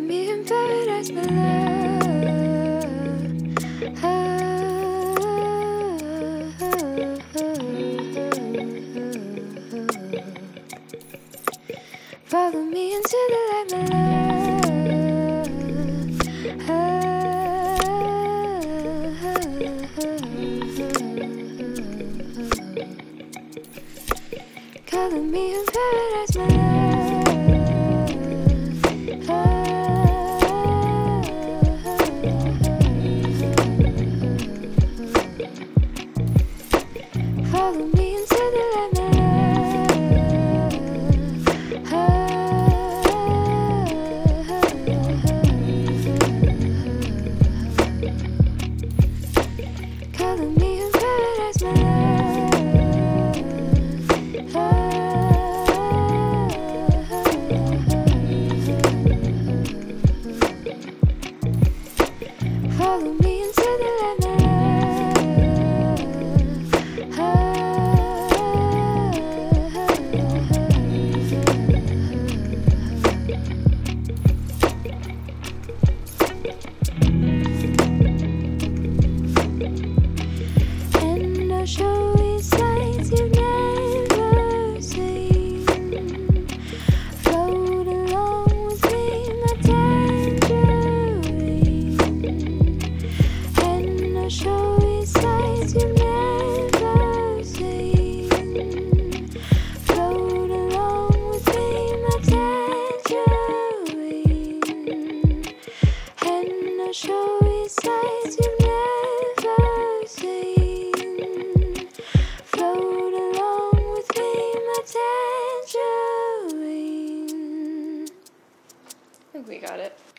me in paradise, my love. Follow me into the light, my love. Color me in paradise, my love. Follow me into the light, my love. Color me in paradise, my love. Follow me into the light, my and I'll show you sights you've never seen. Float along with me, my tangerine. And I'll show you sights you've never seen. Float along with me, my tangerine. And I'll show you sights you've never seen. Float along with me, my tangerine. I think we got it.